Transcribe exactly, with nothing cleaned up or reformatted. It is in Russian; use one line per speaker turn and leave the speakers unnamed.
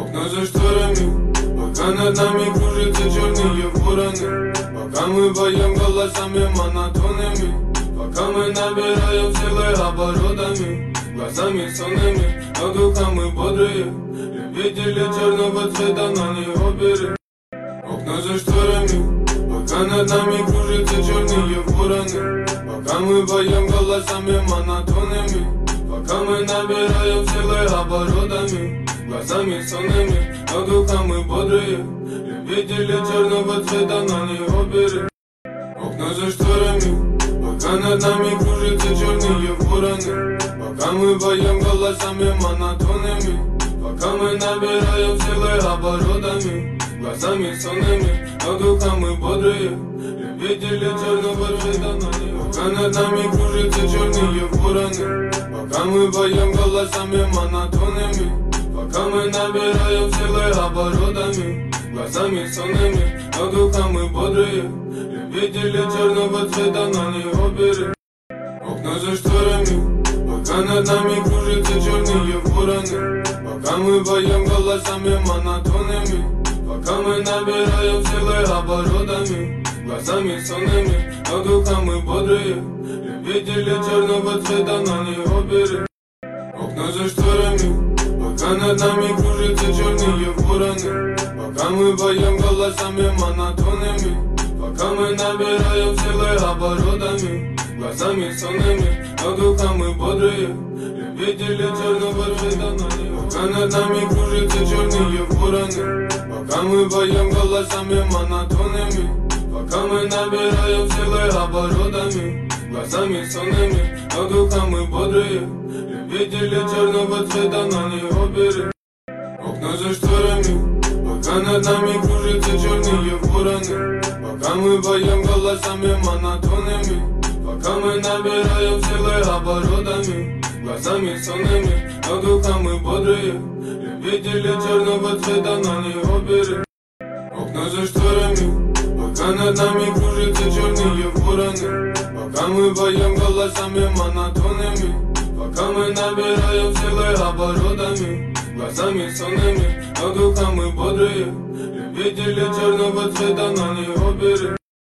Окна за шторами, пока над нами кружатся черные вороны, пока мы поем голосами монотонными, пока мы набираем силы оборотами, глазами сонными, но духом мы бодрые, любители черного цвета, но не оперы. Окна за шторами, пока над нами кружатся черные вороны, пока мы поем голосами монотонными, пока мы набираем силы оборотами, глазами сонными, но духом мы бодрые, любители черного цвета, но не оперы. Окна за шторами, пока над нами кружатся черные вороны, пока мы поем голосами монотонными, пока мы набираем силы оборотами, глазами сонными, но духом мы бодрые, любители черного цвета, но не оперы. Пока над нами кружатся черные вороны, пока мы поем голосами монотонными, пока мы набираем силы оборотами, глазами сонными, но духом мы бодрые, любители черного цвета, но не оперы. Окна за шторами, пока над нами кружатся черные вороны, пока мы поем голосами монотонными, пока мы набираем силы оборотами, глазами сонными, но духом мы бодрые, любители черного цвета, но не оперы. Окна за шторами, пока над нами кружатся черные вороны, пока мы поем голосами монотонными, пока мы набираем силы оборотами, глазами сонными, но духом мы бодрые, любители черного цвета, но не оперы. Пока над нами кружатся черные вороны, пока мы поем голосами монотонными, пока мы набираем силы оборотами, глазами сонными, но духом мы бодрые, любители черного цвета, но не оперы. Окна за шторами, пока над нами кружатся черные вороны, пока мы поем голосами монотонными, пока мы набираем силы оборотами, глазами сонными, но духом мы бодрые, любители черного цвета, но не оперы. Окна за шторами, пока над нами кружатся черные вороны, пока мы поем голосами монотонными, пока мы набираем силы оборотами, глазами сонными, но духом мы бодрые, любители черного цвета, но не оперы.